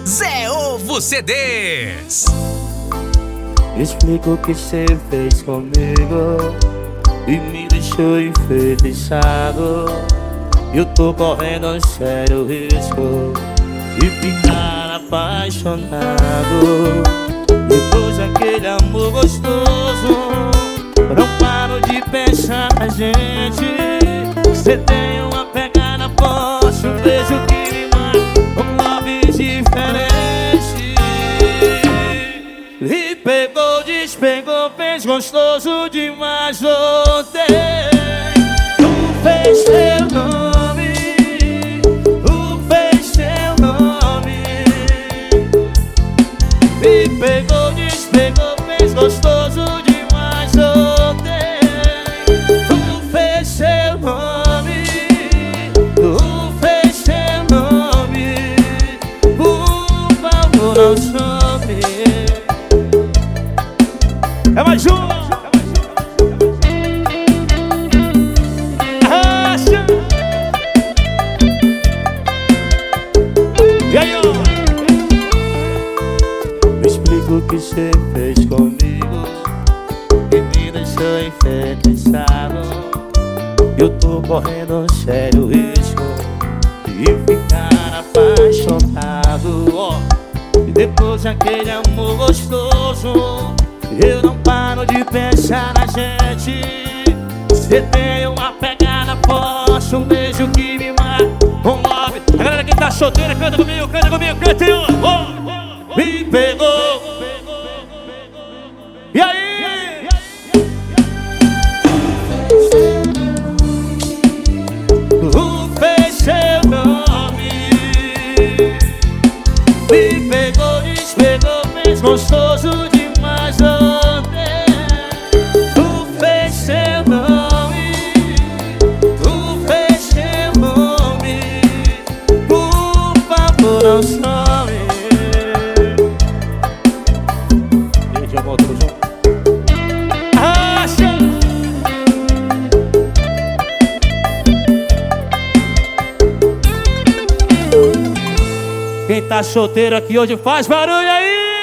Zé Ovo CDs. Explica o que cê fez comigo e me deixou enfeitiçado. Eu tô correndo um sério risco de ficar apaixonado. Depois daquele amor gostoso, não paro de pensar na gente. Cê tem uma pegada forte, um beijo que me mata, um love diferente. E pegou, despegou, fez gostoso demais ontem. Tu fez teu nome, tu fez teu nome. E pegou, despegou, fez gostoso demais ontem. Tu fez teu nome, tu fez teu nome. Por favor, não some. É mais um. Arrasta. E aí, ó. Me explica o que cê fez comigo e me deixou enfeitiçado. Eu tô correndo um sério risco de ficar apaixonado, ó. E depois daquele amor gostoso, eu não paro de pensar na gente. Cê tem uma pegada forte, um beijo que me mata, um love. A galera que tá solteira, canta comigo, canta comigo, canta aí, ó. Me pegou. E aí? Tu fez seu nome. Me pegou, despegou, fez gostoso demais ontem. Tu fez seu nome, tu fez seu nome. Por favor, não some. Gente, amor, tamo junto. Acha. Quem tá solteiro aqui hoje faz barulho aí.